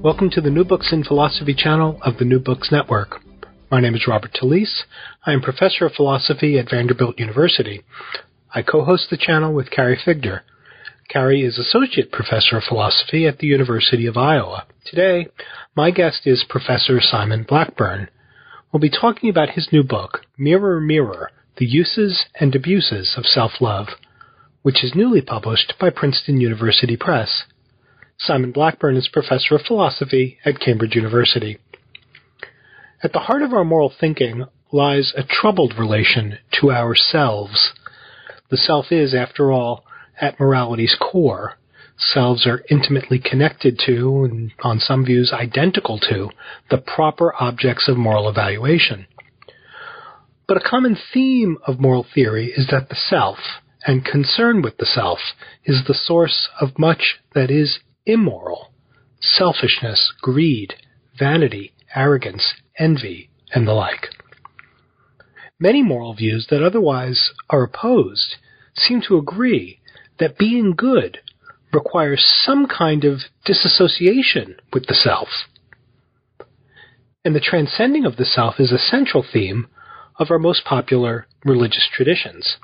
Welcome to the New Books in Philosophy channel of the New Books Network. My name is Robert Talisse. I am professor of philosophy at Vanderbilt University. I co-host the channel with Carrie Figdor. Carrie is associate professor of philosophy at the University of Iowa. Today, my guest is Professor Simon Blackburn. We'll be talking about his new book, Mirror, Mirror, The Uses and Abuses of Self-Love, which is newly published by Princeton University Press. Simon Blackburn is professor of philosophy at Cambridge University. At the heart of our moral thinking lies a troubled relation to ourselves. The self is, after all, at morality's core. Selves are intimately connected to, and on some views identical to, the proper objects of moral evaluation. But a common theme of moral theory is that the self, and concern with the self, is the source of much that is immoral: selfishness, greed, vanity, arrogance, envy, and the like. Many moral views that otherwise are opposed seem to agree that being good requires some kind of disassociation with the self. And the transcending of the self is a central theme of our most popular religious traditions.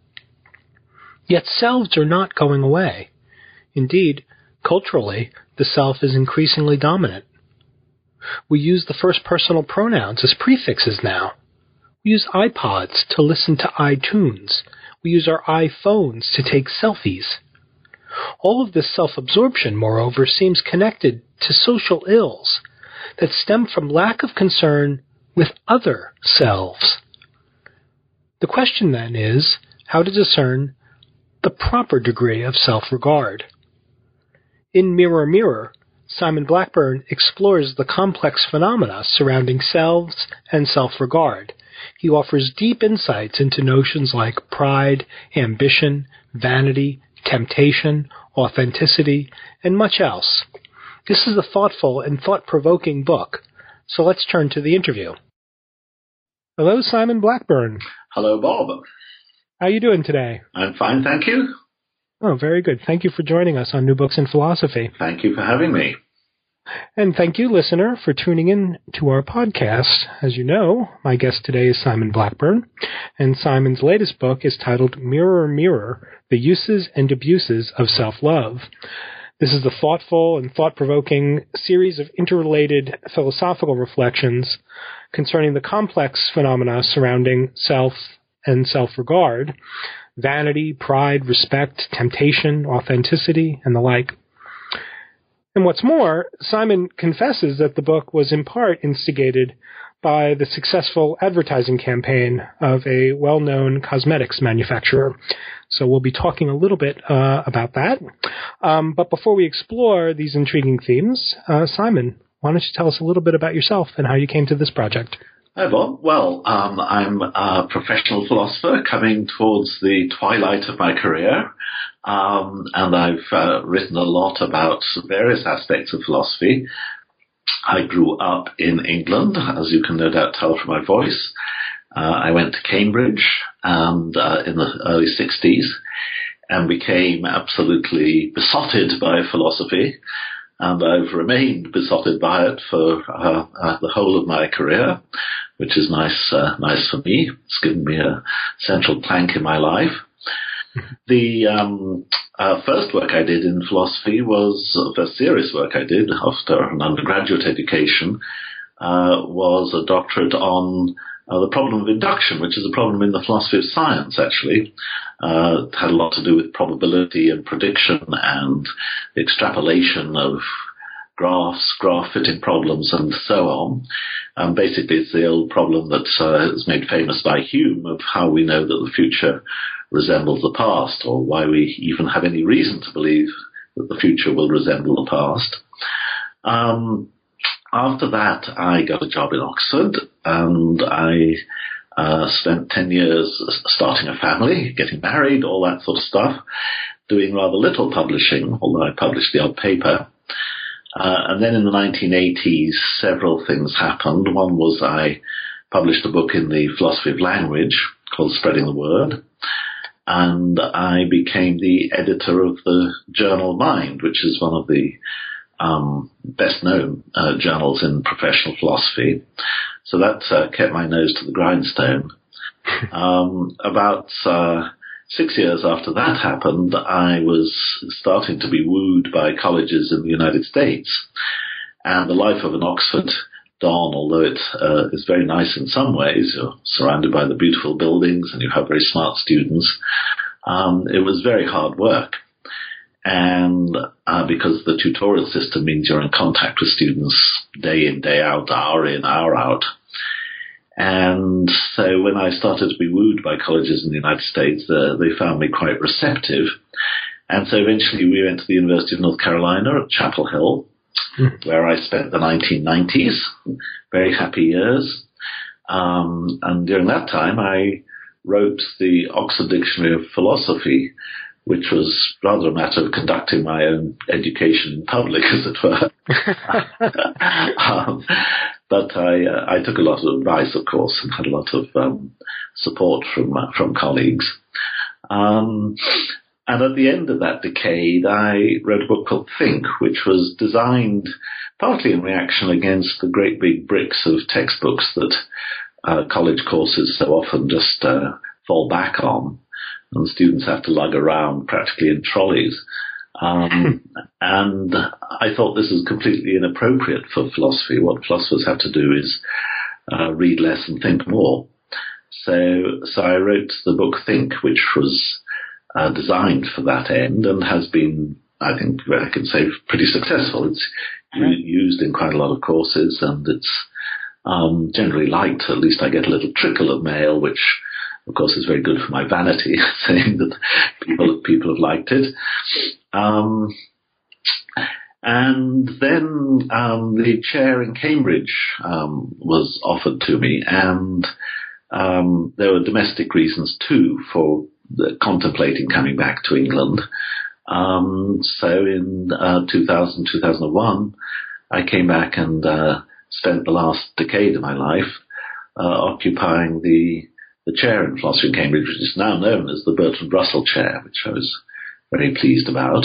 Yet selves are not going away. Indeed, culturally, the self is increasingly dominant. We use the first personal pronouns as prefixes now. We use iPods to listen to iTunes. We use our iPhones to take selfies. All of this self-absorption, moreover, seems connected to social ills that stem from lack of concern with other selves. The question then is how to discern the proper degree of self-regard. In Mirror, Mirror, Simon Blackburn explores the complex phenomena surrounding selves and self-regard. He offers deep insights into notions like pride, ambition, vanity, temptation, authenticity, and much else. This is a thoughtful and thought-provoking book, so let's turn to the interview. Hello, Simon Blackburn. Hello, Bob. How are you doing today? I'm fine, thank you. Oh, very good. Thank you for joining us on New Books in Philosophy. Thank you for having me. And thank you, listener, for tuning in to our podcast. As you know, my guest today is Simon Blackburn, and Simon's latest book is titled Mirror, Mirror, The Uses and Abuses of Self-Love. This is the thoughtful and thought-provoking series of interrelated philosophical reflections concerning the complex phenomena surrounding self and self-regard, vanity, pride, respect, temptation, authenticity, and the like. And what's more, Simon confesses that the book was in part instigated by the successful advertising campaign of a well-known cosmetics manufacturer. So we'll be talking a little bit about that. But before we explore these intriguing themes, Simon, why don't you tell us a little bit about yourself and how you came to this project? Hi, Bob. Well, I'm a professional philosopher coming towards the twilight of my career, and I've written a lot about various aspects of philosophy. I grew up in England, as you can no doubt tell from my voice. I went to Cambridge and in the early 60s and became absolutely besotted by philosophy. And I've remained besotted by it for the whole of my career, which is nice for me. It's given me a central plank in my life. The first work I did in philosophy was, the serious work I did after an undergraduate education, was a doctorate on the problem of induction, which is a problem in the philosophy of science, actually. It had a lot to do with probability and prediction and extrapolation of graphs, graph-fitting problems, and so on. Basically, it's the old problem that is made famous by Hume of how we know that the future resembles the past, or why we even have any reason to believe that the future will resemble the past. After that, I got a job in Oxford, and I spent 10 years starting a family, getting married, all that sort of stuff, doing rather little publishing, although I published the odd paper. And then in the 1980s, several things happened. One was I published a book in the philosophy of language called Spreading the Word, and I became the editor of the journal Mind, which is one of the best-known journals in professional philosophy. So that kept my nose to the grindstone. About 6 years after that happened, I was starting to be wooed by colleges in the United States. And the life of an Oxford Don, although it is very nice in some ways, you're surrounded by the beautiful buildings and you have very smart students, it was very hard work. And because the tutorial system means you're in contact with students day in, day out, hour in, hour out. And so when I started to be wooed by colleges in the United States, they found me quite receptive. And so eventually we went to the University of North Carolina at Chapel Hill, where I spent the 1990s, very happy years. And during that time, I wrote the Oxford Dictionary of Philosophy, which was rather a matter of conducting my own education in public, as it were. But I took a lot of advice, of course, and had a lot of support from colleagues. And at the end of that decade, I wrote a book called Think, which was designed partly in reaction against the great big bricks of textbooks that college courses so often just fall back on, and students have to lug around practically in trolleys. And I thought this is completely inappropriate for philosophy. What philosophers have to do is read less and think more. So I wrote the book Think, which was designed for that end and has been, I think I can say, pretty successful. It's used in quite a lot of courses, and it's generally liked. At least I get a little trickle of mail, which of course is very good for my vanity, saying that people have liked it. And then the chair in Cambridge was offered to me, and there were domestic reasons too for contemplating coming back to England. So in 2000, 2001, I came back and spent the last decade of my life occupying the chair in philosophy in Cambridge, which is now known as the Bertrand Russell Chair, which I was very pleased about.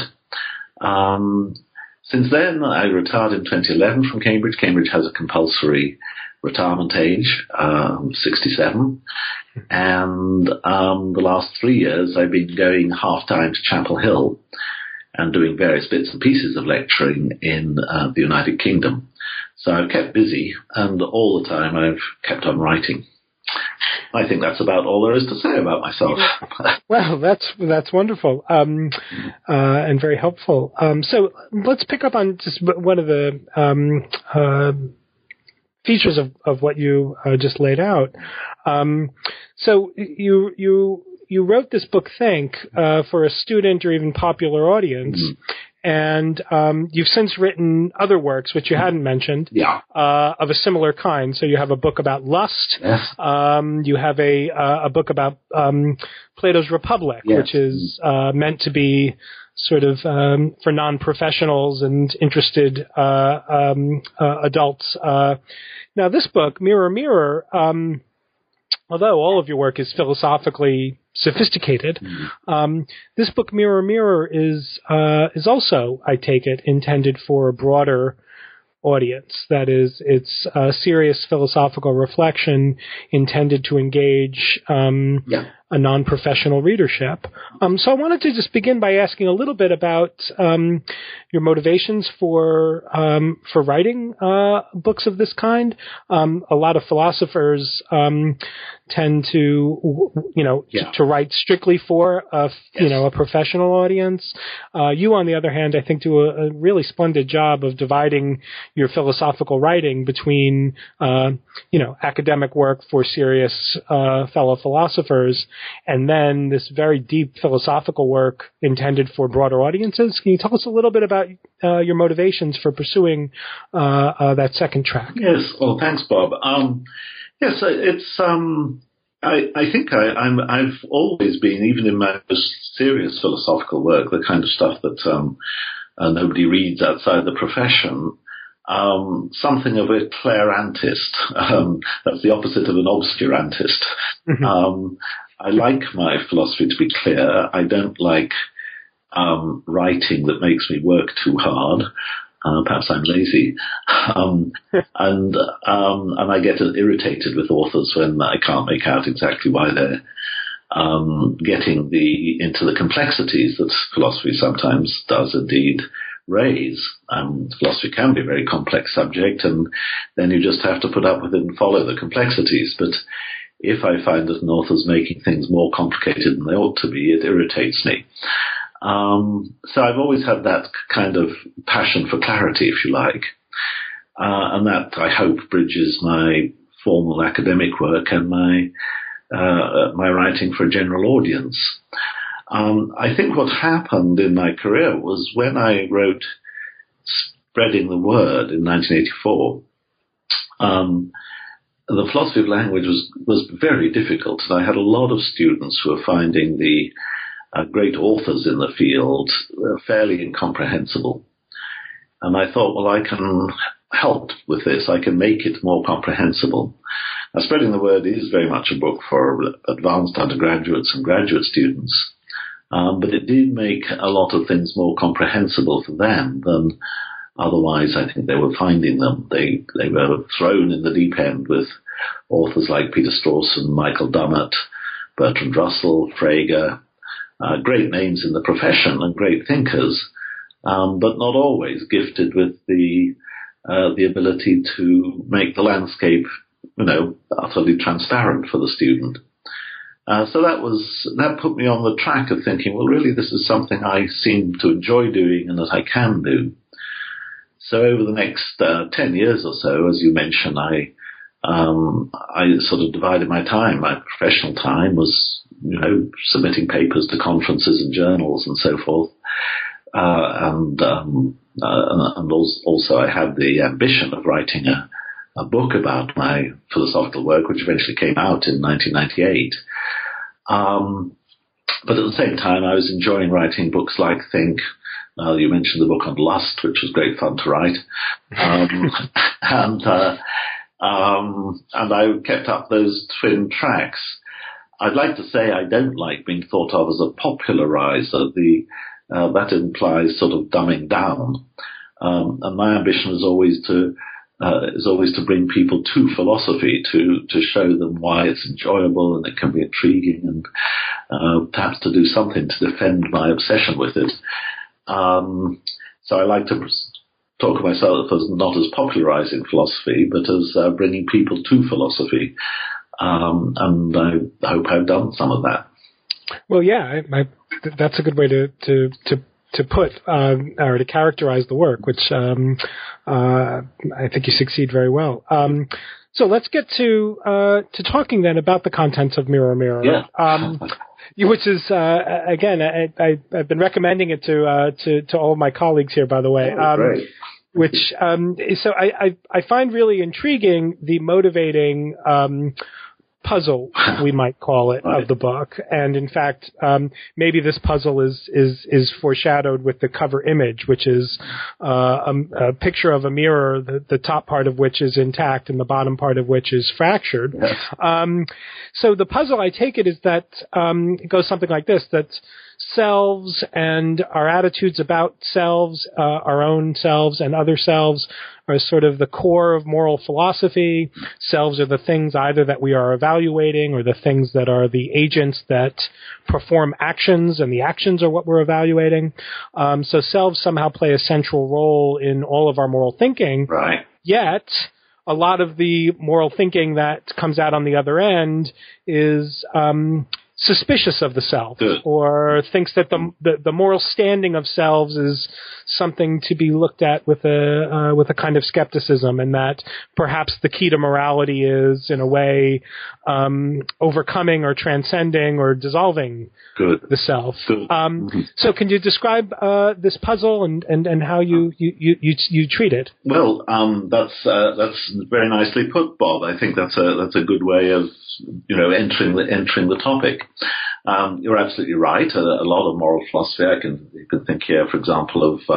Since then, I retired in 2011 from Cambridge. Cambridge has a compulsory retirement age, 67. And the last 3 years, I've been going half-time to Chapel Hill and doing various bits and pieces of lecturing in the United Kingdom. So I've kept busy, and all the time I've kept on writing. I think that's about all there is to say about myself. Well, that's wonderful and very helpful. So let's pick up on just one of the features of what you just laid out. So you wrote this book, Think, for a student or even popular audience. Mm-hmm. And you've since written other works, which you hadn't mentioned, of a similar kind. So you have a book about lust. Yes. You have a book about Plato's Republic, yes, which is meant to be sort of for non-professionals and interested adults. Now, this book, Mirror, Mirror, although all of your work is philosophically sophisticated, this book, Mirror, Mirror, is also, I take it, intended for a broader audience. That is, it's a serious philosophical reflection intended to engage a non-professional readership. So I wanted to just begin by asking a little bit about your motivations for writing books of this kind. A lot of philosophers tend to, to write strictly for a professional audience. You, on the other hand, I think do a really splendid job of dividing your philosophical writing between, academic work for serious fellow philosophers, and then this very deep philosophical work intended for broader audiences. Can you tell us a little bit about your motivations for pursuing that second track? Yes. Well, thanks, Bob. Yes, it's. I think I've always been, even in my most serious philosophical work, the kind of stuff that nobody reads outside the profession, something of a clairantist. That's the opposite of an obscurantist. Mm-hmm. I like my philosophy to be clear. I don't like writing that makes me work too hard. Perhaps I'm lazy. And I get irritated with authors when I can't make out exactly why they're getting into the complexities that philosophy sometimes does indeed raise. Philosophy can be a very complex subject, and then you just have to put up with it and follow the complexities. But if I find that an author's making things more complicated than they ought to be, it irritates me. So I've always had that kind of passion for clarity, if you like, and that, I hope, bridges my formal academic work and my writing for a general audience. I think what happened in my career was when I wrote Spreading the Word in 1984, the philosophy of language was very difficult, and I had a lot of students who were finding the great authors in the field fairly incomprehensible. And I thought, well, I can help with this. I can make it more comprehensible. Now, Spreading the Word is very much a book for advanced undergraduates and graduate students, but it did make a lot of things more comprehensible for them than otherwise I think they were finding them. They were thrown in the deep end with authors like Peter Strawson, Michael Dummett, Bertrand Russell, Frege, great names in the profession and great thinkers, but not always gifted with the ability to make the landscape, utterly transparent for the student. So that put me on the track of thinking, well, really, this is something I seem to enjoy doing and that I can do. So over the next 10 years or so, as you mentioned, I sort of divided my time. My professional time was, submitting papers to conferences and journals and so forth. And also I had the ambition of writing a book about my philosophical work, which eventually came out in 1998. But at the same time, I was enjoying writing books like Think. You mentioned the book on lust, which was great fun to write. And I kept up those twin tracks. I'd like to say I don't like being thought of as a popularizer. That implies sort of dumbing down. And my ambition is always to bring people to philosophy, to show them why it's enjoyable and it can be intriguing, and perhaps to do something to defend my obsession with it. So I like to talk of myself as not as popularizing philosophy, but as bringing people to philosophy. And I hope I've done some of that. Well, yeah, that's a good way to put or to characterize the work, which I think you succeed very well. So let's get to talking then about the contents of Mirror Mirror. Yeah. Which is again, I've been recommending it to all of my colleagues here, by the way. Great. Which so I find really intriguing the motivating puzzle, we might call it, right, of the book. And in fact, maybe this puzzle is foreshadowed with the cover image, which is a picture of a mirror, the top part of which is intact and the bottom part of which is fractured. Yes. So the puzzle, I take it, is that it goes something like this, that selves and our attitudes about selves, our own selves and other selves, are sort of the core of moral philosophy. Selves are the things either that we are evaluating or the things that are the agents that perform actions, and the actions are what we're evaluating. So selves somehow play a central role in all of our moral thinking. Right. Yet, a lot of the moral thinking that comes out on the other end is suspicious of the self, or thinks that the moral standing of selves is something to be looked at with a kind of skepticism, and that perhaps the key to morality is, in a way, overcoming or transcending or dissolving the self. So can you describe this puzzle and how you treat it? Well, that's very nicely put, Bob. I think that's a good way of entering the topic. You're absolutely right. A lot of moral philosophy. You can think here, for example, of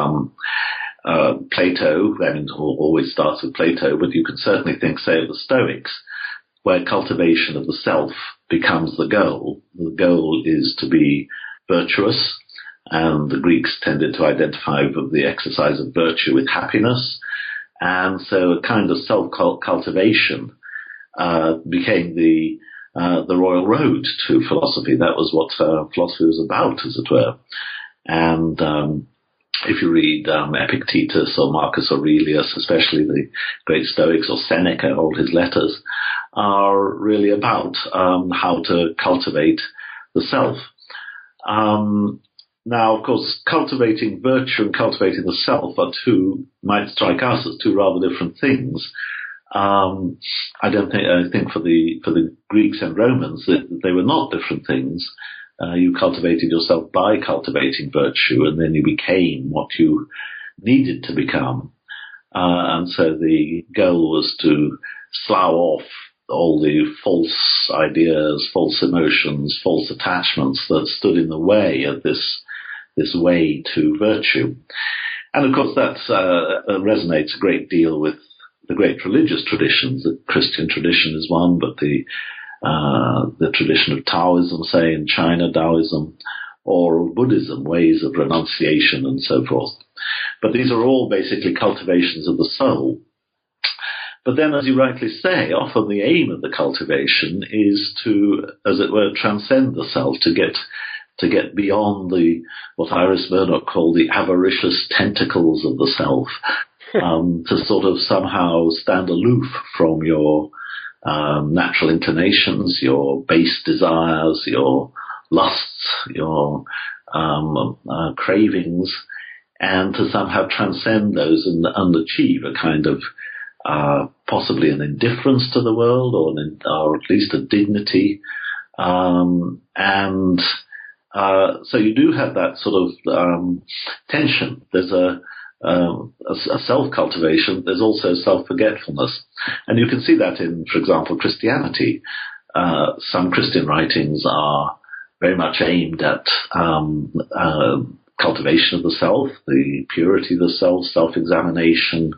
Plato. I mean, it always starts with Plato, but you can certainly think, say, of the Stoics, where cultivation of the self becomes the goal. The goal is to be virtuous and the Greeks tended to identify the exercise of virtue with happiness, and so a kind of self-cultivation became the royal road to philosophy. That was what philosophy was about, as it were. And if you read Epictetus or Marcus Aurelius, especially the great Stoics, or Seneca, all his letters are really about how to cultivate the self. Now, of course, cultivating virtue and cultivating the self might strike us as two rather different things. I think for the Greeks and Romans that they were not different things. You cultivated yourself by cultivating virtue, and then you became what you needed to become. And so the goal was to slough off all the false ideas, false emotions, false attachments that stood in the way of this way to virtue. And of course that resonates a great deal with the great religious traditions. The Christian tradition is one, but the tradition of Taoism, say in China, Taoism, or Buddhism, ways of renunciation and so forth. But these are all basically cultivations of the soul. But then, as you rightly say, often the aim of the cultivation is to, as it were, transcend the self, to get beyond what Iris Murdoch called the avaricious tentacles of the self, to sort of somehow stand aloof from your natural inclinations, your base desires, your lusts, your cravings, and to somehow transcend those and achieve a kind of possibly an indifference to the world, or at least a dignity. So you do have that sort of tension. There's a self-cultivation. There's also self-forgetfulness. And you can see that in, for example, Christianity. Some Christian writings are very much aimed at cultivation of the self, the purity of the self, self-examination,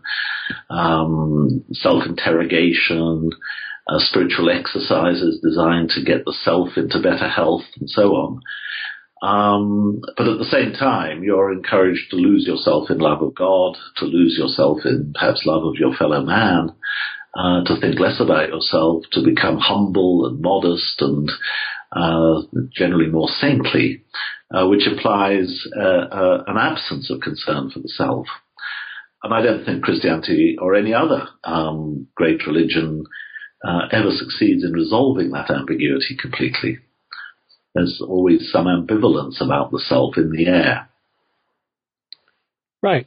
self-interrogation, spiritual exercises designed to get the self into better health, and so on. But at the same time, you're encouraged to lose yourself in love of God, to lose yourself in perhaps love of your fellow man, to think less about yourself, to become humble and modest and generally more saintly, which implies an absence of concern for the self. And I don't think Christianity or any other great religion ever succeeds in resolving that ambiguity completely. There's always some ambivalence about the self in the air. Right.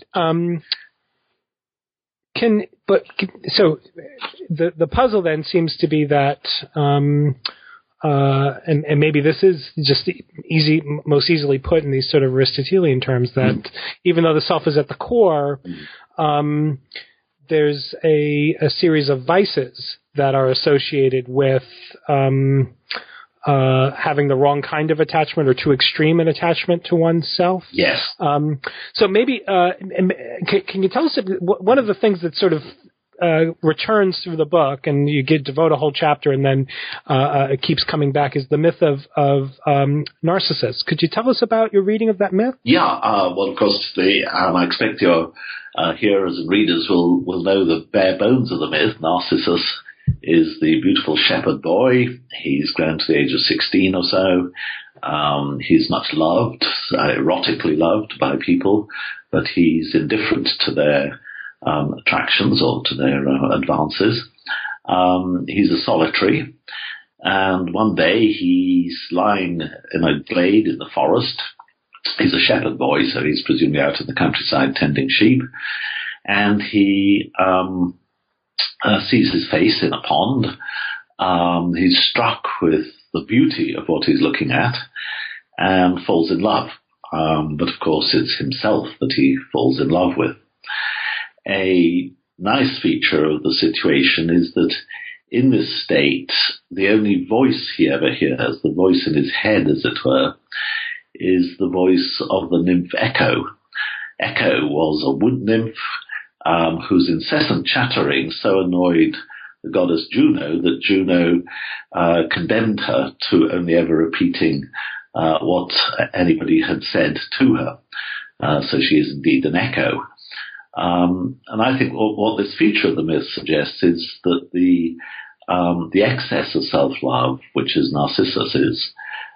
So the puzzle then seems to be that, and maybe this is just most easily put in these sort of Aristotelian terms, that even though the self is at the core, there's a series of vices that are associated with having the wrong kind of attachment or too extreme an attachment to oneself. Yes. So maybe can you tell us one of the things that sort of returns through the book, and you devote a whole chapter, and then it keeps coming back, is the myth of Narcissus. Could you tell us about your reading of that myth? Yeah. Well, of course, I expect your hearers and readers will know the bare bones of the myth. Narcissus is the beautiful shepherd boy. He's grown to the age of 16 or so. He's much loved, erotically loved by people, but he's indifferent to their attractions or to their advances. He's a solitary, and one day he's lying in a glade in the forest. He's a shepherd boy, so he's presumably out in the countryside tending sheep, and he sees his face in a pond. He's struck with the beauty of what he's looking at and falls in love. But of course it's himself that he falls in love with. A nice feature of the situation is that in this state, the only voice he ever hears, the voice in his head, as it were, is the voice of the nymph Echo. Echo was a wood nymph whose incessant chattering so annoyed the goddess Juno that Juno condemned her to only ever repeating what anybody had said to her. So she is indeed an echo. And I think what this feature of the myth suggests is that the excess of self-love, which is Narcissus is,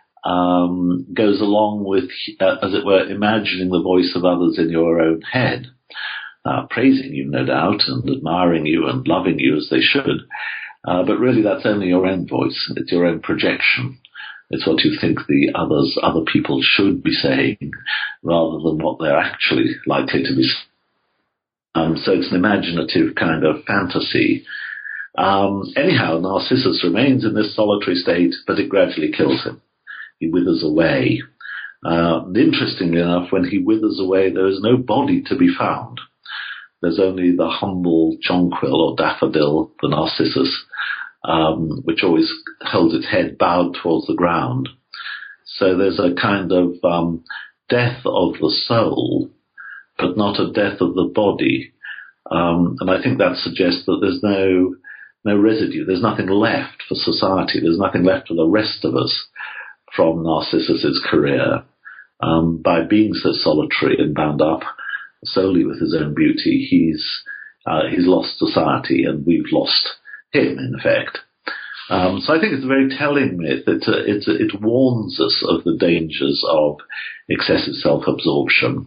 goes along with, as it were, imagining the voice of others in your own head, praising you, no doubt, and admiring you and loving you as they should. But really that's only your own voice. It's your own projection. It's what you think the other people should be saying rather than what they're actually likely to be saying. So it's an imaginative kind of fantasy. Anyhow, Narcissus remains in this solitary state, but it gradually kills him. He withers away. Interestingly enough, when he withers away, there is no body to be found. There's only the humble jonquil or daffodil, the Narcissus, which always holds its head bowed towards the ground. So there's a kind of death of the soul, but not a death of the body. And I think that suggests that there's no residue. There's nothing left for society. There's nothing left for the rest of us from Narcissus's career. By being so solitary and bound up solely with his own beauty, he's lost society, and we've lost him, in effect. So I think it's a very telling myth. It warns us of the dangers of excessive self-absorption.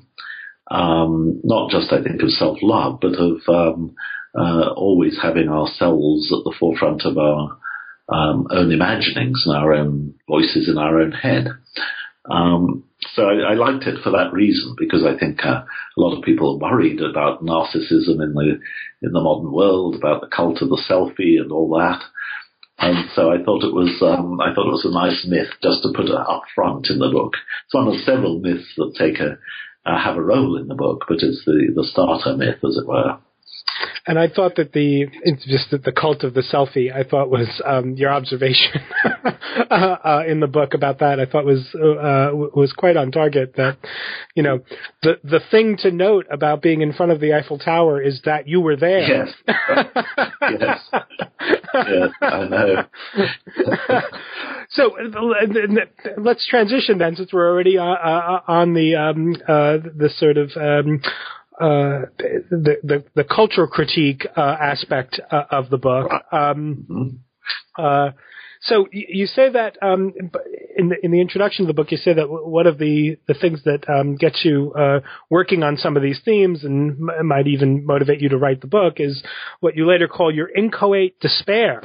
Not just, I think, of self-love, but of always having ourselves at the forefront of our own imaginings and our own voices in our own head. So I liked it for that reason, because I think a lot of people are worried about narcissism in the modern world, about the cult of the selfie and all that. And so I thought it was a nice myth just to put it up front in the book. It's one of several myths that have a role in the book, but it's the starter myth, as it were. And I thought that the cult of the selfie, I thought was your observation in the book about that. I thought was quite on target. That the thing to note about being in front of the Eiffel Tower is that you were there. Yes, yes, I know. So let's transition then, since we're already on the sort of the cultural critique aspect of the book. So you say that in the introduction of the book, you say that one of the things that gets you working on some of these themes and might even motivate you to write the book is what you later call your inchoate despair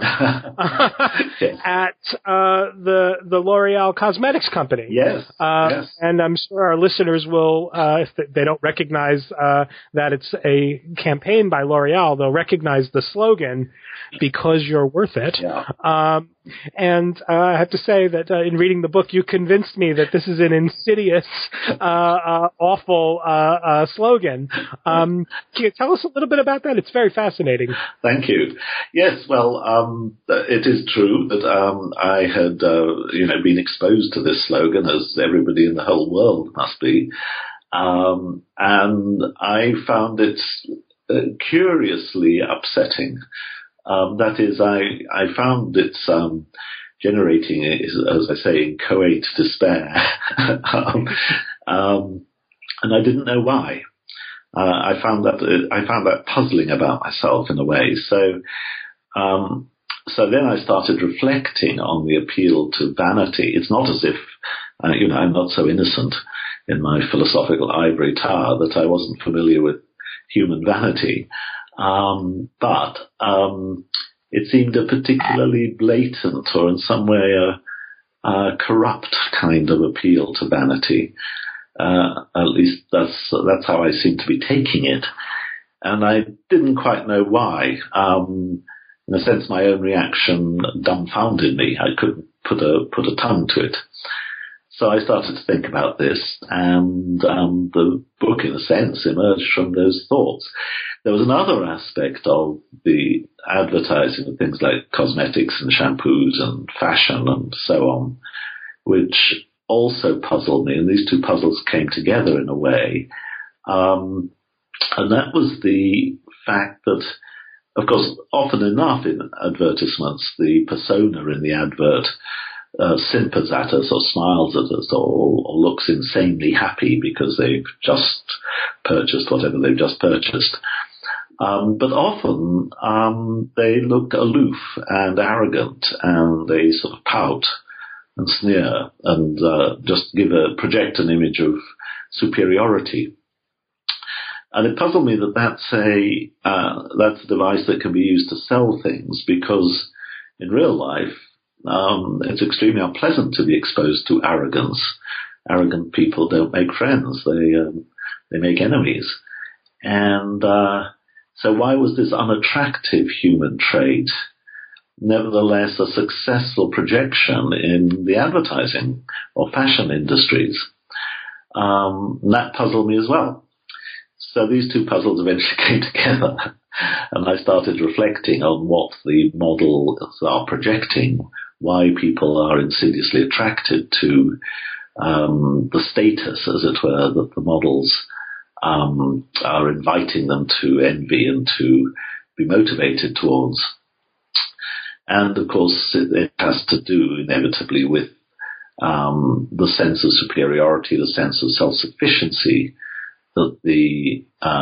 at the L'Oreal Cosmetics Company. Yes. Yes. And I'm sure our listeners will, if they don't recognize that it's a campaign by L'Oreal, they'll recognize the slogan, "Because you're worth it." Yeah. And I have to say that in reading the book, you convinced me that this is an insidious, awful slogan. Can you tell us a little bit about that? It's very fascinating. Thank you. Yes, well, it is true that I had, been exposed to this slogan, as everybody in the whole world must be, and I found it curiously upsetting. That is, I found it generating, as I say, inchoate despair, and I didn't know why. I found that puzzling about myself in a way. So then I started reflecting on the appeal to vanity. It's not as if, I'm not so innocent in my philosophical ivory tower that I wasn't familiar with human vanity. But it seemed a particularly blatant, or in some way a corrupt kind of appeal to vanity. At least that's how I seemed to be taking it, and I didn't quite know why. In a sense, my own reaction dumbfounded me. I couldn't put a tongue to it. So I started to think about this, and the book, in a sense, emerged from those thoughts. There was another aspect of the advertising of things like cosmetics and shampoos and fashion and so on, which also puzzled me, and these two puzzles came together in a way. And that was the fact that, of course, often enough in advertisements, the persona in the advert simpers at us or smiles at us or looks insanely happy because they've just purchased whatever they've just purchased. But often they look aloof and arrogant, and they sort of pout and sneer and just project an image of superiority. And it puzzled me that that's a device that can be used to sell things, because in real life it's extremely unpleasant to be exposed to arrogance. Arrogant people don't make friends; they make enemies. And so why was this unattractive human trait nevertheless a successful projection in the advertising or fashion industries? That puzzled me as well. So these two puzzles eventually came together, and I started reflecting on what the models are projecting, why people are insidiously attracted to the status, as it were, that the models are inviting them to envy and to be motivated towards. And of course, it has to do inevitably with the sense of superiority, the sense of self-sufficiency that the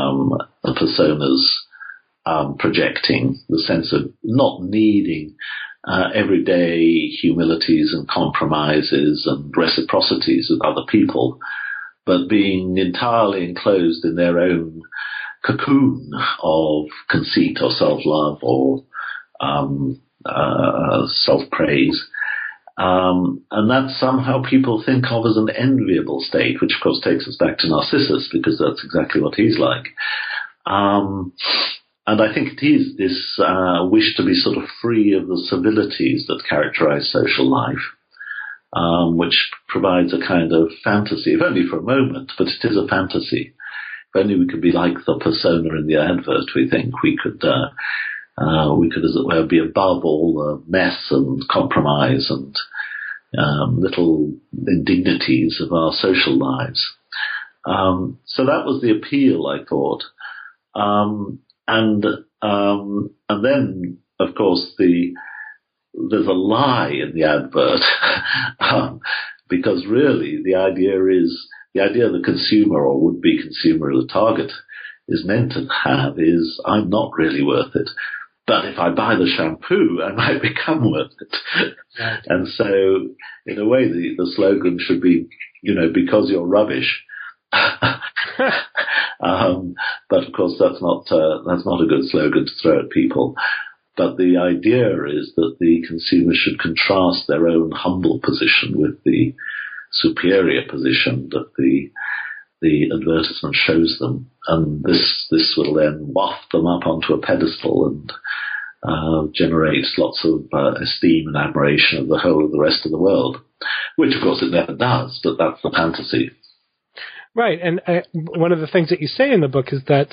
personas projecting, the sense of not needing everyday humilities and compromises and reciprocities with other people, but being entirely enclosed in their own cocoon of conceit or self-love or self-praise. And that somehow people think of as an enviable state, which of course takes us back to Narcissus, because that's exactly what he's like. And I think it is this wish to be sort of free of the civilities that characterize social life, which provides a kind of fantasy, if only for a moment, but it is a fantasy. If only we could be like the persona in the advert, we think we could, as it were, be above all the mess and compromise and little indignities of our social lives. So that was the appeal, I thought. And then, of course, there's a lie in the advert, because really the idea the consumer or would-be consumer, the target, is meant to have is, I'm not really worth it. But if I buy the shampoo, I might become worth it. Right. And so, in a way, the slogan should be, because you're rubbish. But of course, that's not a good slogan to throw at people. But the idea is that the consumer should contrast their own humble position with the superior position that the advertisement shows them, and this will then waft them up onto a pedestal and generate lots of esteem and admiration of the whole of the rest of the world, which of course it never does, but that's the fantasy. Right, and one of the things that you say in the book is that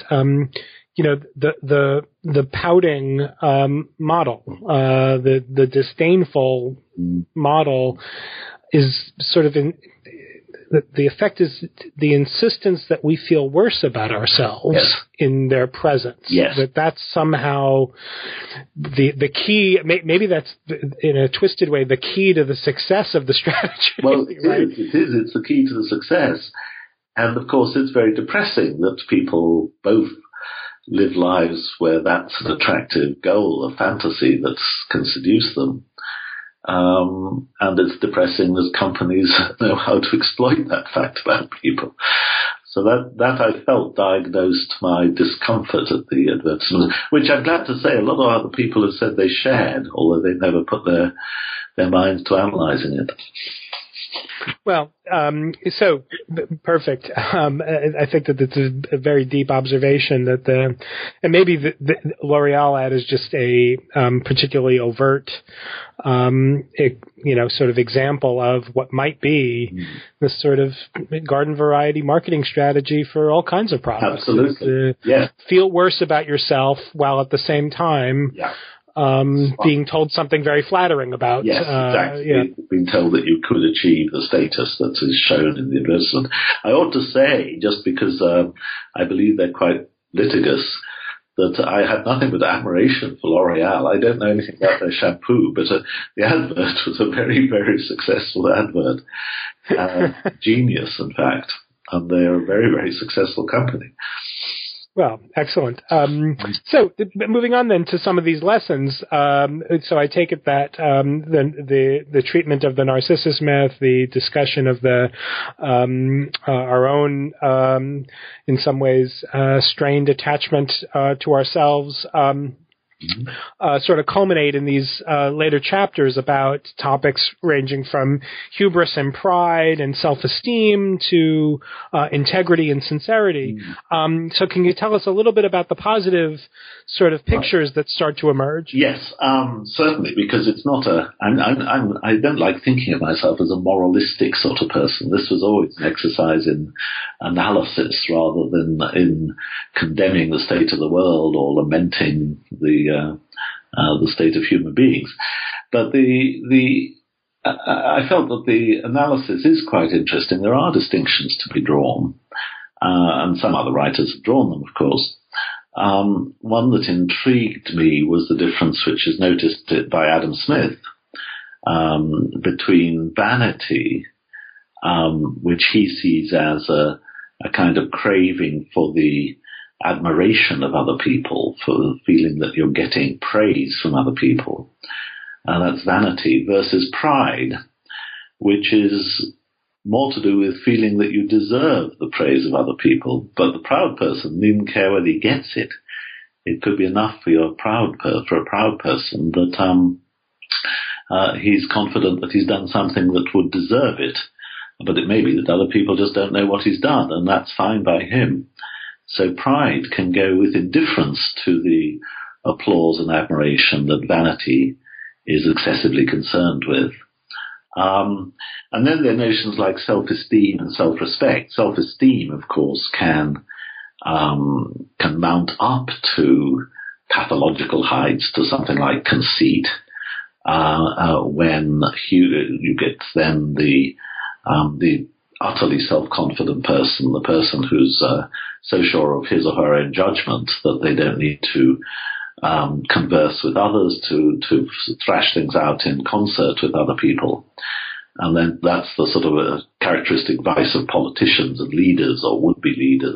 the pouting model, the disdainful model, is sort of the effect is the insistence that we feel worse about ourselves in their presence. Yes. That's somehow the key. Maybe that's, in a twisted way, the key to the success of the strategy. Well, right? It is. It's the key to the success. And of course, it's very depressing that people both live lives where that's an attractive goal, a fantasy that can seduce them. And it's depressing that companies know how to exploit that fact about people. So that I felt diagnosed my discomfort at the advertisement, which I'm glad to say a lot of other people have said they shared, although they never put their minds to analysing it. Well, so perfect. I think that it's a very deep observation that and maybe the L'Oreal ad is just a particularly overt, sort of example of what might be this sort of garden variety marketing strategy for all kinds of products. Absolutely. Yes. Feel worse about yourself while at the same time. Yeah. Being told something very flattering about. Yes, exactly. Being told that you could achieve the status that is shown in the advertisement. I ought to say, just because I believe they're quite litigious, that I had nothing but admiration for L'Oreal. I don't know anything about their shampoo, but the advert was a very, very successful advert. Genius, in fact. And they're a very, very successful company. Well, excellent. So moving on then to some of these lessons. So I take it that the treatment of the Narcissus myth, the discussion of the our own in some ways strained attachment to ourselves. Sort of culminate in these later chapters about topics ranging from hubris and pride and self-esteem to integrity and sincerity. So can you tell us a little bit about the positive sort of pictures that start to emerge? Yes, certainly, because it's not I don't like thinking of myself as a moralistic sort of person. This was always an exercise in analysis rather than in condemning the state of the world or lamenting the state of human beings. But I felt that the analysis is quite interesting. There are distinctions to be drawn, and some other writers have drawn them, of course. One that intrigued me was the difference, which is noticed by Adam Smith, between vanity, which he sees as a kind of craving for the admiration of other people, for the feeling that you're getting praise from other people. That's vanity, versus pride, which is more to do with feeling that you deserve the praise of other people. But the proud person needn't care whether he gets it. It could be enough for a proud person that he's confident that he's done something that would deserve it. But it may be that other people just don't know what he's done, and that's fine by him. So pride can go with indifference to the applause and admiration that vanity is excessively concerned with. And then there are notions like self-esteem and self-respect. Self-esteem, of course, can mount up to pathological heights, to something like conceit, when you get then the utterly self-confident person, the person who's so sure of his or her own judgment that they don't need to converse with others, to thrash things out in concert with other people. And then that's the sort of a characteristic vice of politicians and leaders or would-be leaders.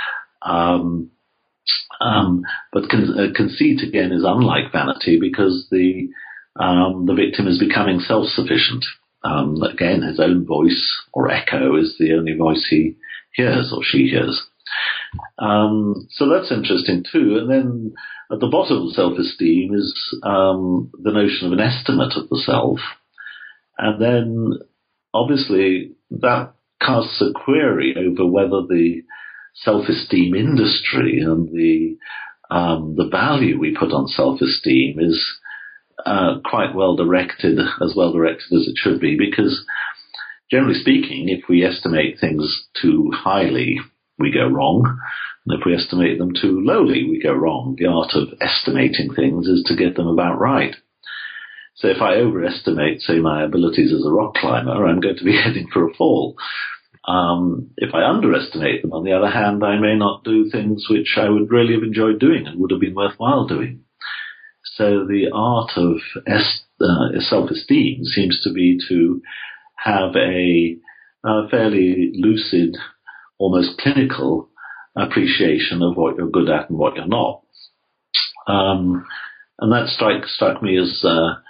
But conceit, again, is unlike vanity because the victim is becoming self-sufficient. Again, his own voice or echo is the only voice he hears or she hears. So that's interesting too. And then at the bottom of self-esteem is the notion of an estimate of the self. And then obviously that casts a query over whether the self-esteem industry and the value we put on self-esteem is quite well directed as it should be, because generally speaking, if we estimate things too highly, we go wrong. And if we estimate them too lowly, we go wrong. The art of estimating things is to get them about right. So if I overestimate, say, my abilities as a rock climber, I'm going to be heading for a fall. If I underestimate them, on the other hand, I may not do things which I would really have enjoyed doing and would have been worthwhile doing. So the art of self-esteem seems to be to have a fairly lucid, almost clinical appreciation of what you're good at and what you're not. And that struck me as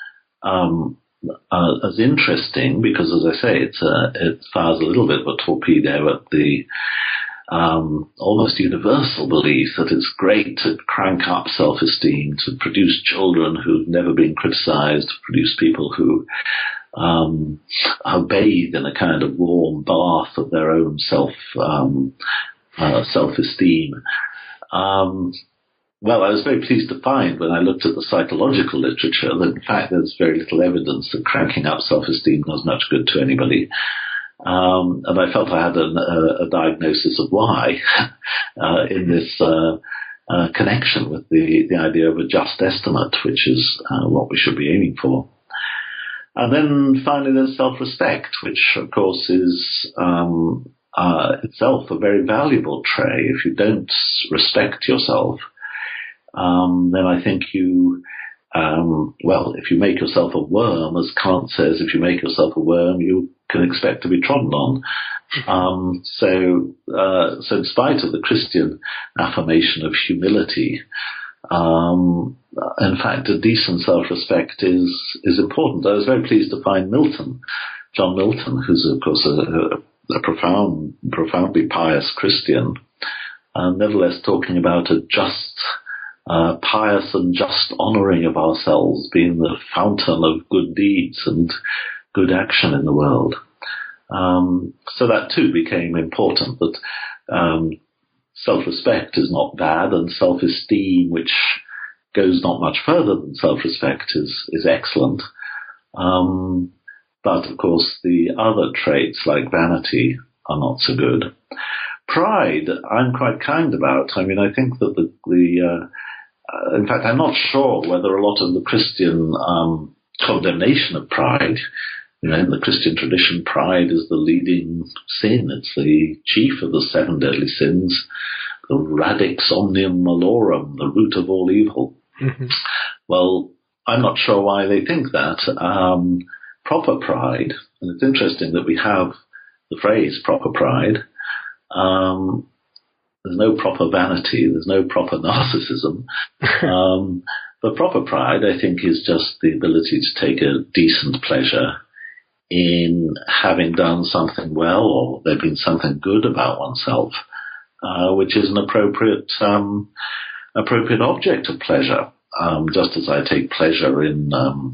interesting because, as I say, it fires a little bit of a torpedo at the almost universal belief that it's great to crank up self-esteem, to produce children who've never been criticized, to produce people who are bathed in a kind of warm bath of their own self-esteem. Well, I was very pleased to find when I looked at the psychological literature that, in fact, there's very little evidence that cranking up self-esteem does much good to anybody. And I felt I had a diagnosis of why in this connection with the idea of a just estimate, which is what we should be aiming for. And then finally there's self-respect, which of course is itself a very valuable trait. If you don't respect yourself, then I think you, if you make yourself a worm, as Kant says, if you make yourself a worm, you can expect to be trodden on. So in spite of the Christian affirmation of humility, in fact, a decent self-respect is important. I was very pleased to find John Milton, who's of course a profoundly pious Christian, nevertheless talking about a just, pious and just honouring of ourselves being the fountain of good deeds and good action in the world. So that too became important, that self-respect is not bad, and self-esteem, which goes not much further than self-respect, is excellent. But of course the other traits like vanity are not so good. Pride, I'm quite kind about. I mean, I think that in fact, I'm not sure whether a lot of the Christian condemnation of pride, in the Christian tradition, pride is the leading sin. It's the chief of the 7 deadly sins, the radix omnium malorum, the root of all evil. Mm-hmm. Well, I'm not sure why they think that. Proper pride, and it's interesting that we have the phrase proper pride. There's no proper vanity, there's no proper narcissism. But proper pride, I think, is just the ability to take a decent pleasure in having done something well, or there being something good about oneself, which is an appropriate object of pleasure. Just as I take pleasure in,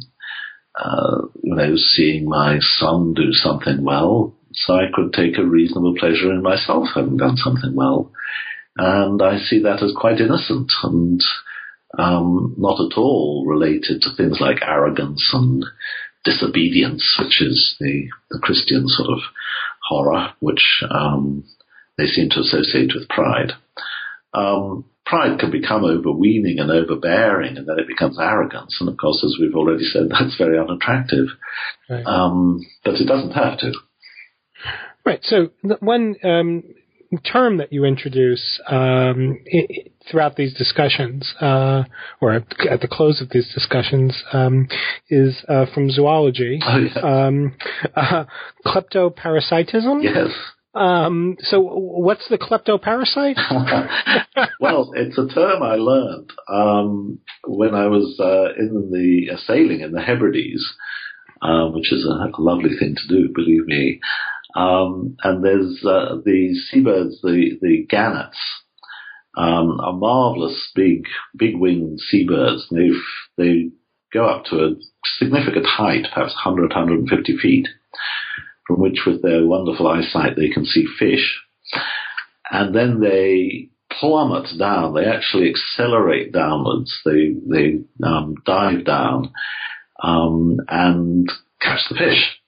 seeing my son do something well, so I could take a reasonable pleasure in myself having done something well. And I see that as quite innocent and not at all related to things like arrogance and disobedience, which is the Christian sort of horror, which they seem to associate with pride. Pride can become overweening and overbearing, and then it becomes arrogance. And of course, as we've already said, that's very unattractive. Right. But it doesn't have to. Right. So one term that you introduce throughout these discussions, or at the close of these discussions, is from zoology. Oh, yes. Kleptoparasitism? Yes. So what's the kleptoparasite? Well, it's a term I learned when I was sailing in the Hebrides, which is a lovely thing to do, believe me. And there's the seabirds, the gannets, are marvelous big-winged seabirds. They go up to a significant height, perhaps 100, 150 feet, from which with their wonderful eyesight they can see fish. And then they plummet down. They actually accelerate downwards. They dive down and catch the fish.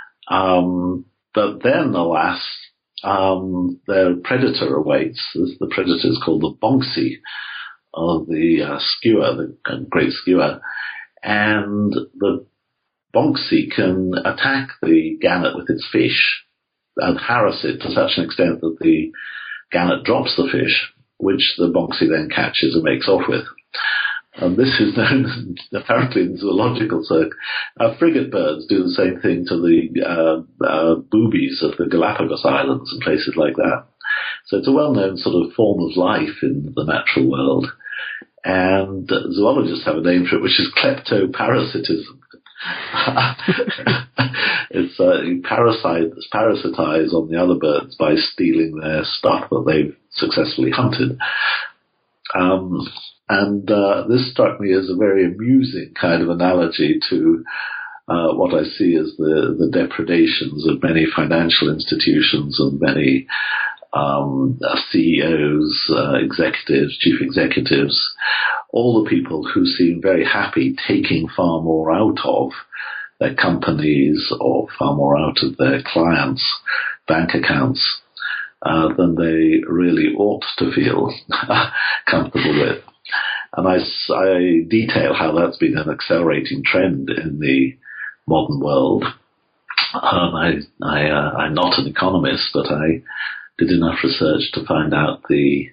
But then, alas, their predator awaits. The predator is called the bonxie, of the skua, the great skua. And the bonxie can attack the gannet with its fish and harass it to such an extent that the gannet drops the fish, which the bonxie then catches and makes off with. And this is known, apparently, in zoological circles. Frigate birds do the same thing to the boobies of the Galapagos Islands and places like that. So it's a well-known sort of form of life in the natural world. And zoologists have a name for it, which is kleptoparasitism. It's you parasitize on the other birds by stealing their stuff that they've successfully hunted. And this struck me as a very amusing kind of analogy to what I see as the depredations of many financial institutions and many CEOs, executives, chief executives, all the people who seem very happy taking far more out of their companies or far more out of their clients' bank accounts than they really ought to feel comfortable with. And I detail how that's been an accelerating trend in the modern world. I'm not an economist, but I did enough research to find out the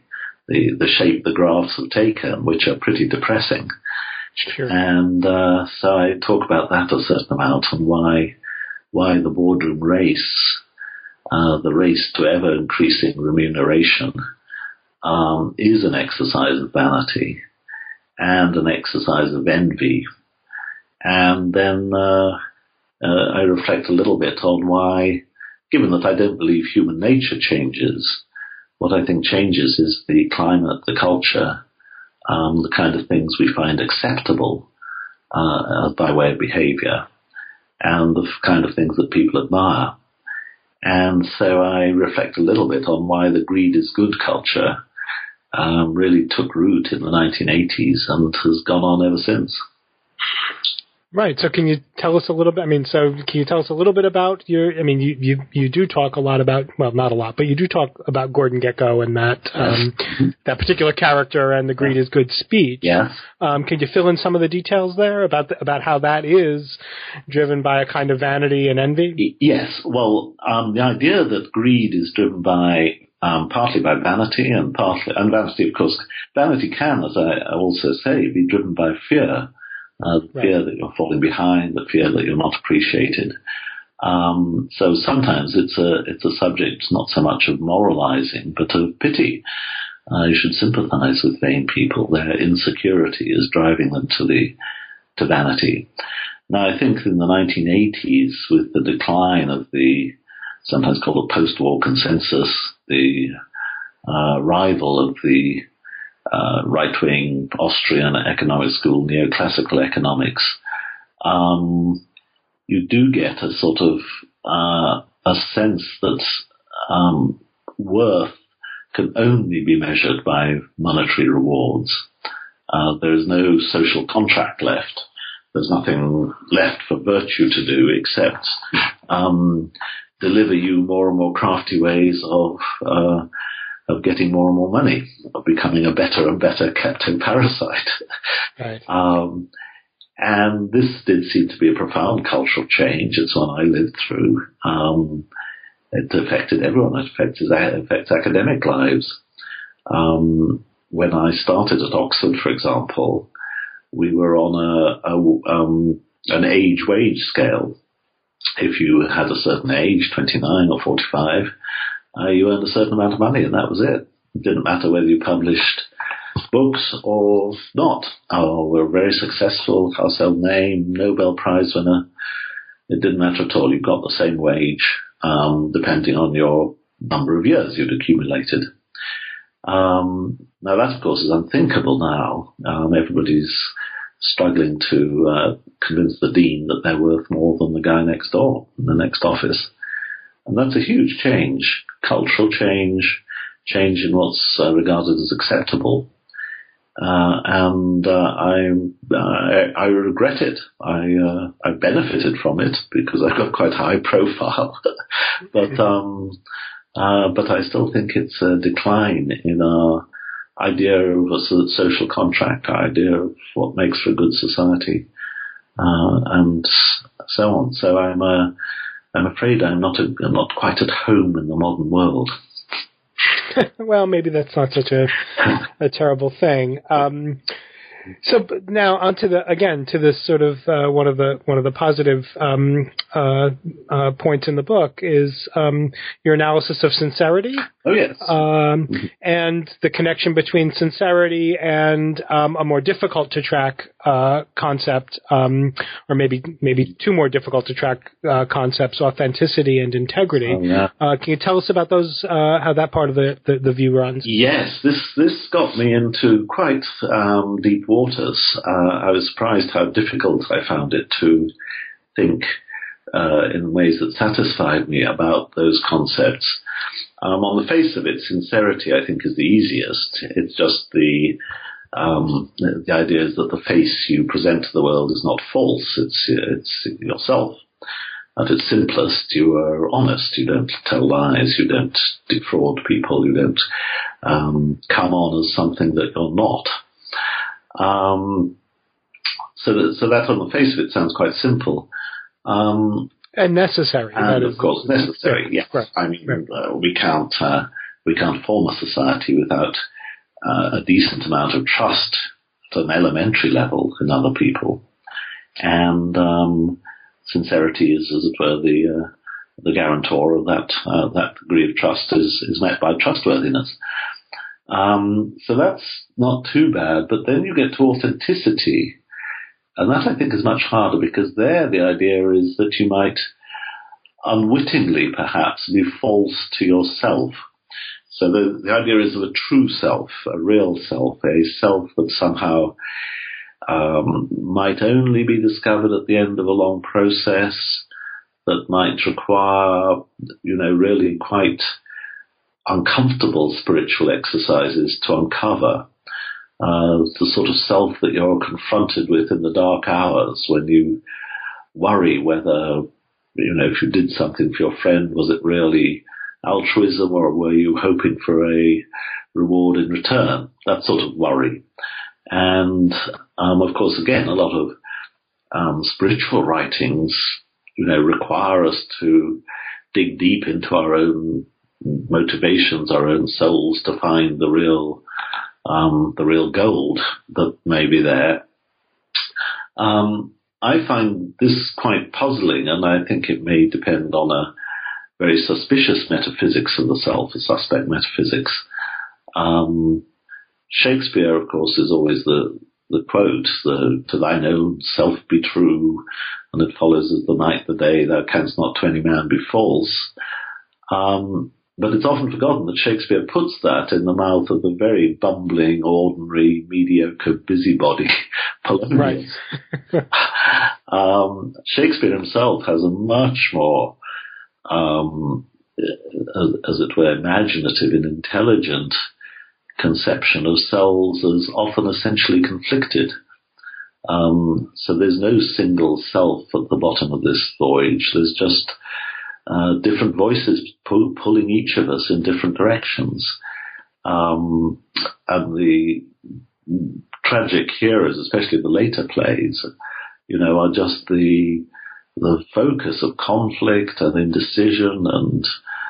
the shape the graphs have taken, which are pretty depressing. Sure. And so I talk about that a certain amount, and why the boardroom race, the race to ever increasing remuneration, is an exercise of vanity and an exercise of envy. And then I reflect a little bit on why, given that I don't believe human nature changes, what I think changes is the climate, the culture, the kind of things we find acceptable by way of behavior, and the kind of things that people admire. And so I reflect a little bit on why the greed is good culture really took root in the 1980s and has gone on ever since. Right. So can you tell us a little bit, can you tell us a little bit about you do talk a lot about, well, not a lot, but you do talk about Gordon Gekko and that, that particular character and the greed is good speech. Yeah. Can you fill in some of the details there about how that is driven by a kind of vanity and envy? Yes. Well, the idea that greed is driven by, partly by vanity and vanity, of course, vanity can, as I also say, be driven by fear. The fear that you're falling behind, the fear that you're not appreciated. So sometimes it's a subject not so much of moralizing, but of pity. You should sympathize with vain people. Their insecurity is driving them to vanity. Now, I think in the 1980s, with the decline of the sometimes called a post-war consensus, the rival of the right-wing Austrian economic school, neoclassical economics, you do get a sort of a sense that worth can only be measured by monetary rewards. There is no social contract left. There's nothing left for virtue to do except deliver you more and more crafty ways of getting more and more money, of becoming a better and better captive parasite. Right. And this did seem to be a profound cultural change. It's one I lived through. It affected everyone. It affects academic lives. When I started at Oxford, for example, we were on an age-wage scale. If you had a certain age, 29 or 45, you earned a certain amount of money, and that was it. It didn't matter whether you published books or not. We're very successful, household name, Nobel Prize winner. It didn't matter at all. You got the same wage, depending on your number of years you'd accumulated. Now that, of course, is unthinkable now. Everybody's struggling to convince the dean that they're worth more than the guy next door in the next office. And that's a huge change, cultural change in what's regarded as acceptable. And I regret it. I benefited from it because I got quite high profile. But I still think it's a decline in our idea of a social contract, our idea of what makes for a good society, and so on. So I'm afraid I'm not quite at home in the modern world. Well, maybe that's not such a terrible thing. So now onto this sort of one of the positive points in the book is your analysis of sincerity. Oh yes. And the connection between sincerity and a more difficult to track concept, or maybe two more difficult to track concepts: authenticity and integrity. Oh, yeah. Can you tell us about those? How that part of the view runs? Yes, this got me into quite deep waters. I was surprised how difficult I found it to think in ways that satisfied me about those concepts. On the face of it, sincerity, I think, is the easiest. It's just the idea is that the face you present to the world is not false. It's yourself. At its simplest, you are honest. You don't tell lies. You don't defraud people. You don't come on as something that you're not. So that on the face of it sounds quite simple. And necessary. And of course necessary, yes. Right. I mean, we can't form a society without a decent amount of trust at an elementary level in other people. And sincerity is, as it were, the guarantor of that degree of trust is met by trustworthiness. So that's not too bad. But then you get to authenticity, and that I think is much harder, because there the idea is that you might unwittingly perhaps be false to yourself. So the idea is of a true self, a real self, a self that somehow might only be discovered at the end of a long process, that might require, really quite uncomfortable spiritual exercises to uncover. The sort of self that you're confronted with in the dark hours when you worry whether, if you did something for your friend, was it really altruism or were you hoping for a reward in return? That sort of worry. And, of course, again, a lot of spiritual writings, require us to dig deep into our own motivations, our own souls, to find the real gold that may be there. I find this quite puzzling, and I think it may depend on a very suspicious metaphysics of the self, a suspect metaphysics. Shakespeare, of course, is always the quote, to thine own self be true, and it follows as the night the day, thou canst not to any man be false. But it's often forgotten that Shakespeare puts that in the mouth of the very bumbling, ordinary, mediocre busybody Polonius. Right. Shakespeare himself has a much more, as it were, imaginative and intelligent conception of selves as often essentially conflicted. So there's no single self at the bottom of this voyage. There's just different voices pulling each of us in different directions. And the tragic heroes, especially the later plays, are just the focus of conflict and indecision and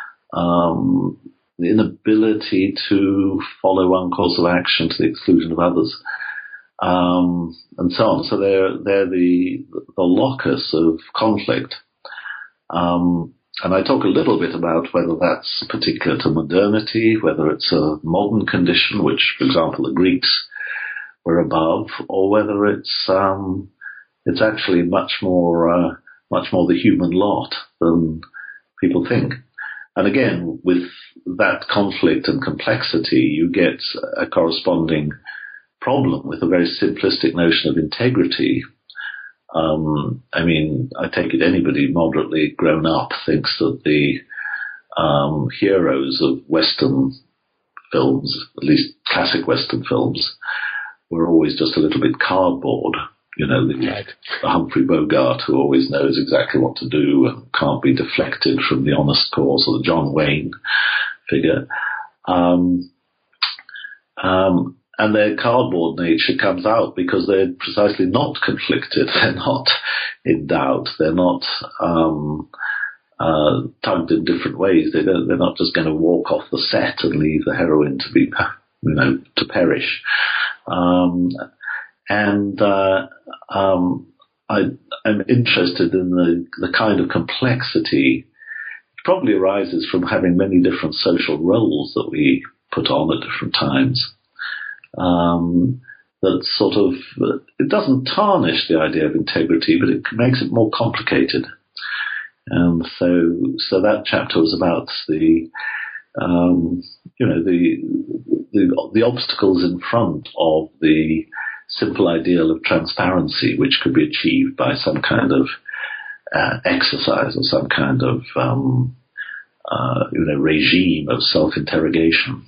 the inability to follow one course of action to the exclusion of others, and so on. So they're the locus of conflict. And I talk a little bit about whether that's particular to modernity, whether it's a modern condition, which, for example, the Greeks were above, or whether it's actually much more the human lot than people think. And again, with that conflict and complexity, you get a corresponding problem with a very simplistic notion of integrity. I take it anybody moderately grown up thinks that the heroes of Western films, at least classic Western films, were always just a little bit cardboard. The Humphrey Bogart who always knows exactly what to do and can't be deflected from the honest course, or the John Wayne figure. And their cardboard nature comes out because they're precisely not conflicted. They're not in doubt. They're not tugged in different ways. They're not just going to walk off the set and leave the heroine to be, to perish. I'm interested in the kind of complexity which probably arises from having many different social roles that we put on at different times. That sort of, it doesn't tarnish the idea of integrity, but it makes it more complicated. And so that chapter was about the obstacles in front of the simple ideal of transparency, which could be achieved by some kind of exercise or some kind of regime of self-interrogation.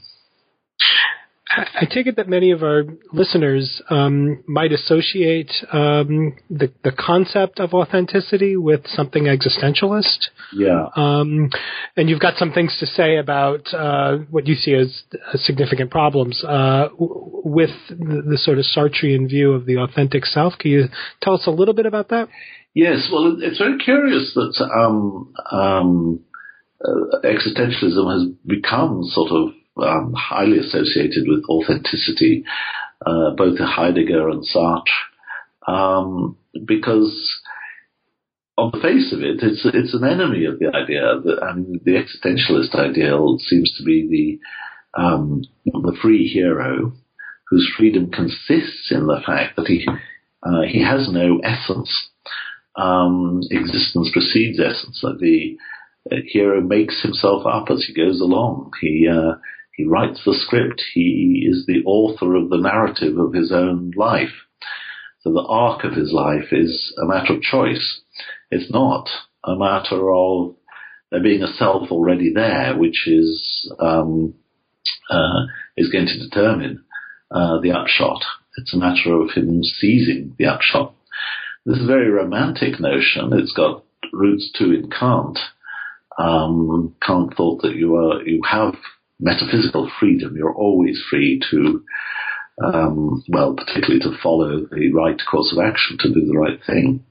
I take it that many of our listeners might associate the concept of authenticity with something existentialist. Yeah. And you've got some things to say about what you see as significant problems with the sort of Sartrean view of the authentic self. Can you tell us a little bit about that? Yes. Well, it's very curious that existentialism has become sort of highly associated with authenticity, both Heidegger and Sartre, because on the face of it, it's an enemy of the idea that the existentialist ideal seems to be the free hero whose freedom consists in the fact that he has no essence. Existence precedes essence. Like the hero makes himself up as he goes along. He writes the script. He is the author of the narrative of his own life. So the arc of his life is a matter of choice. It's not a matter of there being a self already there, which is going to determine the upshot. It's a matter of him seizing the upshot. This is a very romantic notion. It's got roots too in Kant. Kant thought that you have metaphysical freedom. You're always free to, particularly to follow the right course of action, to do the right thing.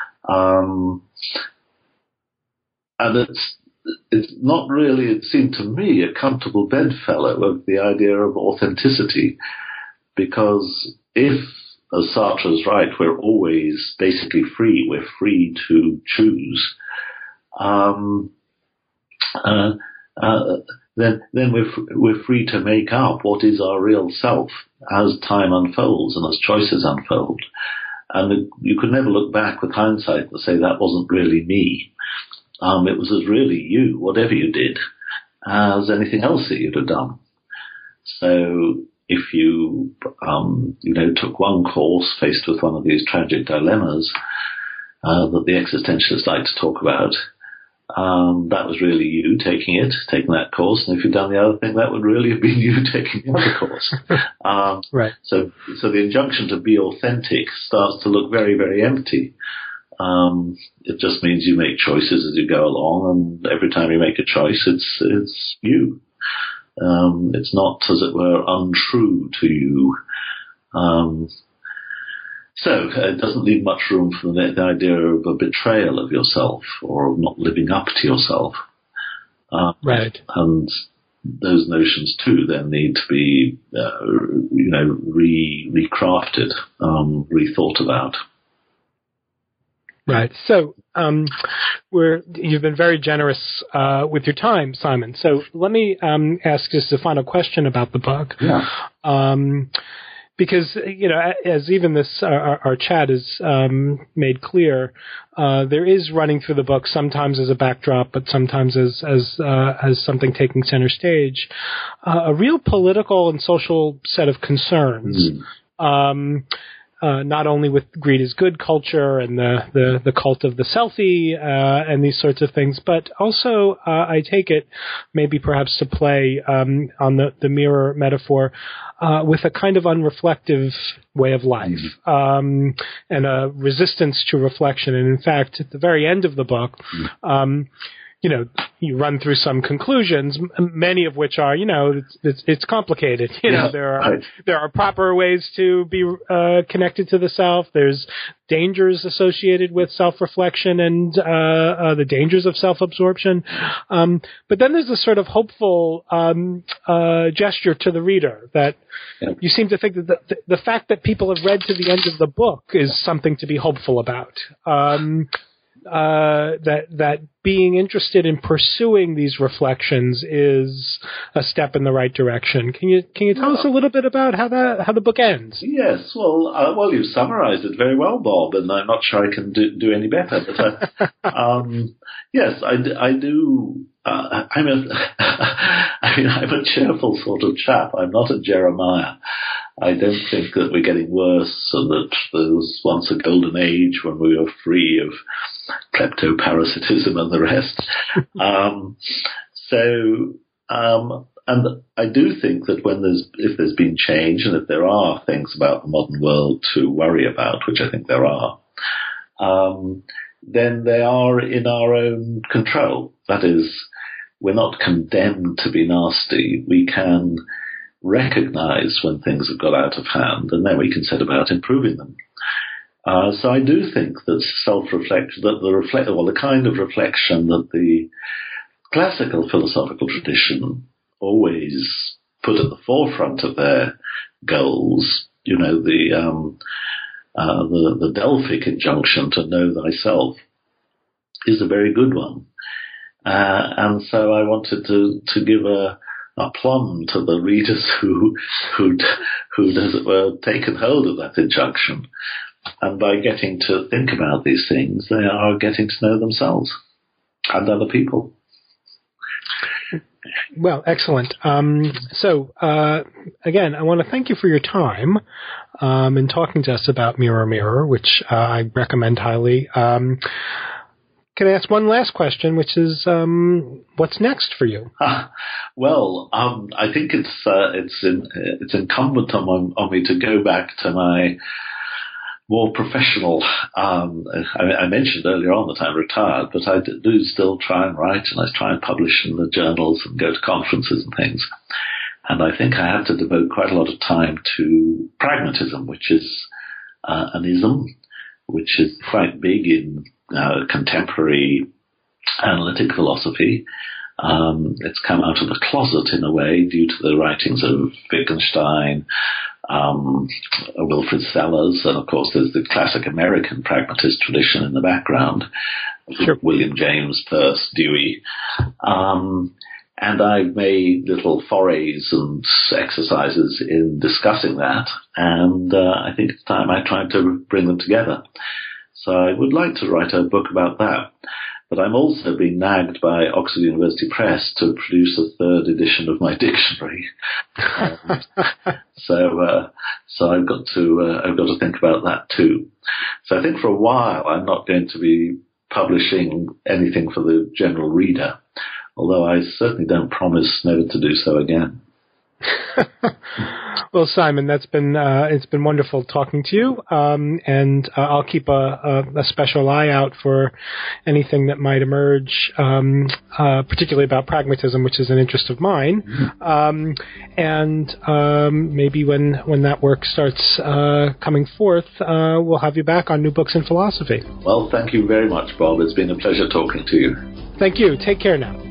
And it's not really, it seemed to me, a comfortable bedfellow of the idea of authenticity, because if, as Sartre is right, we're always basically free, we're free to choose, then we're free to make up what is our real self as time unfolds and as choices unfold. And you could never look back with hindsight and say that wasn't really me. It was as really you, whatever you did, as anything else that you'd have done. So if you, took one course faced with one of these tragic dilemmas that the existentialists like to talk about, that was really you taking that course. And if you'd done the other thing, that would really have been you taking the other course. Right. So the injunction to be authentic starts to look very, very empty. It just means you make choices as you go along, and every time you make a choice, it's you. It's not, as it were, untrue to you. So it doesn't leave much room for the idea of a betrayal of yourself or of not living up to yourself. Right. And those notions too then need to be, recrafted, rethought about. Right. So you've been very generous with your time, Simon. So let me ask just a final question about the book. Yeah. Because, as even this, our chat has made clear, there is running through the book sometimes as a backdrop, but sometimes as something taking center stage, a real political and social set of concerns. Not only with greed is good culture and the cult of the selfie and these sorts of things, but also I take it maybe perhaps to play on the mirror metaphor with a kind of unreflective way of life and a resistance to reflection. And in fact, at the very end of the book, you run through some conclusions, many of which are, it's complicated. There are proper ways to be connected to the self. There's dangers associated with self-reflection and the dangers of self-absorption. But then there's a sort of hopeful gesture to the reader that you seem to think that the fact that people have read to the end of the book is something to be hopeful about. That being interested in pursuing these reflections is a step in the right direction. Can you tell us a little bit about how the book ends? Yes, well, you've summarized it very well, Bob, and I'm not sure I can do any better. But yes, I do. I'm a cheerful sort of chap. I'm not a Jeremiah. I don't think that we're getting worse and that there was once a golden age when we were free of kleptoparasitism and the rest. And I do think that if there's been change and if there are things about the modern world to worry about, which I think there are, then they are in our own control. That is, we're not condemned to be nasty. We can recognize when things have got out of hand, and then we can set about improving them. So I do think that self-reflection, the kind of reflection that the classical philosophical tradition always put at the forefront of their goals, the Delphic injunction to know thyself is a very good one. And so I wanted to give a plum to the readers who'd as it were, taken hold of that injunction. And by getting to think about these things, they are getting to know themselves and other people. Well, excellent. So, again, I want to thank you for your time in talking to us about Mirror Mirror, which I recommend highly. Can I ask one last question, which is, what's next for you? Well, I think it's incumbent on me to go back to my more professional. I mentioned earlier on that I'm retired, but I do still try and write, and I try and publish in the journals and go to conferences and things. And I think I have to devote quite a lot of time to pragmatism, which is an ism, which is quite big in contemporary analytic philosophy. It's come out of the closet in a way due to the writings of Wittgenstein, Wilfrid Sellars, and of course there's the classic American pragmatist tradition in the background. Sure. William James, Peirce, Dewey. And I've made little forays and exercises in discussing that, and I think it's time I tried to bring them together. So I would like to write a book about that. But I'm also being nagged by Oxford University Press to produce a third edition of my dictionary. So I've got to think about that too. So I think for a while I'm not going to be publishing anything for the general reader, although I certainly don't promise never to do so again. Well, Simon, it's been wonderful talking to you, and I'll keep a special eye out for anything that might emerge, particularly about pragmatism, which is an interest of mine. And maybe when that work starts coming forth, we'll have you back on New Books in Philosophy. Well, thank you very much, Bob. It's been a pleasure talking to you. Thank you. Take care now.